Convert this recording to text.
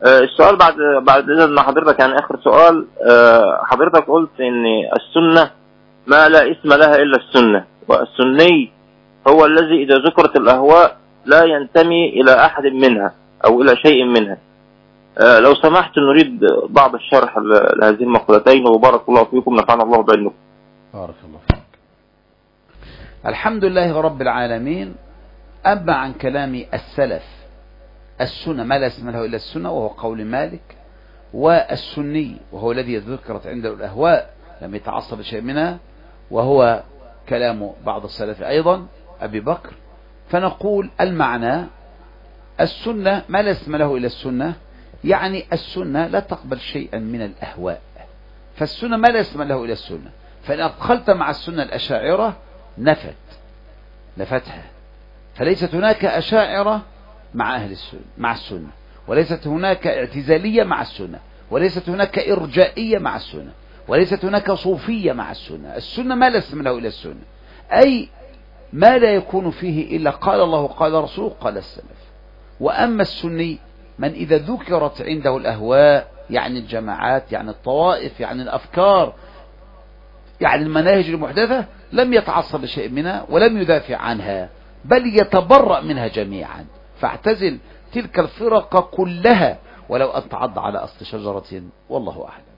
السؤال بعد إذن حضرتك، يعني آخر سؤال. حضرتك قلت إن السنة ما لا اسم لها إلا السنة، والسني هو الذي إذا ذكرت الأهواء لا ينتمي إلى أحد منها أو إلى شيء منها. لو سمحت نريد بعض الشرح لهذه المقولتين، وبارك الله فيكم، نفعنا الله بعلمكم. بارك الله فيك. الحمد لله رب العالمين. أما عن كلام السلف، السنة ما لا اسم له إلا السنة، وهو قول مالك، والسني وهو الذي ذكرت عنده الأهواء لم يتعصب لشيء منها، وهو كلام بعض السلف أيضا أبي بكر. فنقول المعنى السنة ما لا اسم له إلا السنة، يعني السنة لا تقبل شيئا من الأهواء، فالسنة ما لا اسم له إلا السنة. فإن أدخلت مع السنة الأشاعرة نفتها، فليست هناك أشاعرة مع أهل السنة مع السنة، وليست هناك اعتزالية مع السنة، وليست هناك إرجائية مع السنة، وليست هناك صوفية مع السنة. السنة ما لا اسم له إلا السنة، أي ما لا يكون فيه إلا قال الله قال رسول قال السلف. وأما السني من إذا ذكرت عنده الأهواء، يعني الجماعات، يعني الطوائف، يعني الأفكار، يعني المناهج المحدثة، لم يتعصب لشيء منها ولم يدافع عنها، بل يتبرأ منها جميعا. فاعتزل تلك الفرق كلها ولو أن تعض على أصل شجرة، والله أعلم.